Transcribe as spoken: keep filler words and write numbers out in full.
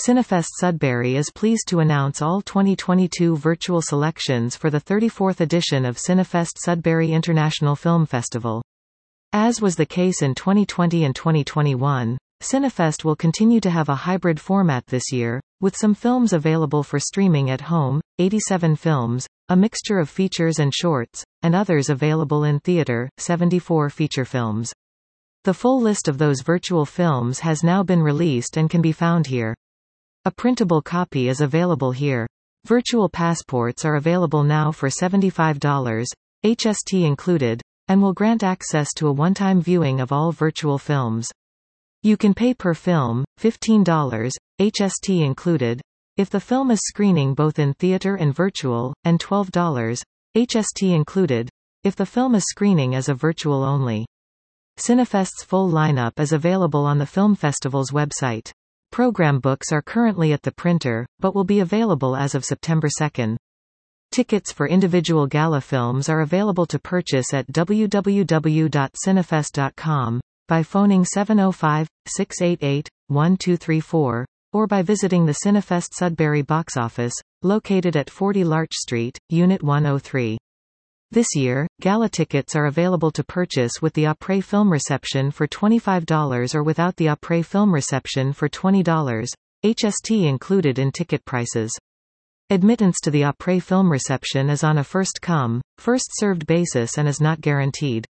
Cinefest Sudbury is pleased to announce all twenty twenty-two virtual selections for the thirty-fourth edition of Cinefest Sudbury International Film Festival. As was the case in twenty twenty and twenty twenty-one, Cinefest will continue to have a hybrid format this year, with some films available for streaming at home, eighty-seven films, a mixture of features and shorts, and others available in theater, seventy-four feature films. The full list of those virtual films has now been released and can be found here. A printable copy is available here. Virtual passports are available now for seventy-five dollars, H S T included, and will grant access to a one-time viewing of all virtual films. You can pay per film, fifteen dollars, H S T included, if the film is screening both in theater and virtual, and twelve dollars, H S T included, if the film is screening as a virtual only. Cinefest's full lineup is available on the film festival's website. Program books are currently at the printer, but will be available as of September second. Tickets for individual gala films are available to purchase at w w w dot cinefest dot com, by phoning seven oh five, six eight eight, one two three four, or by visiting the Cinefest Sudbury box office, located at forty Larch Street, Unit one oh three. This year, gala tickets are available to purchase with the après film reception for twenty-five dollars or without the après film reception for twenty dollars, H S T included in ticket prices. Admittance to the après film reception is on a first-come, first-served basis and is not guaranteed.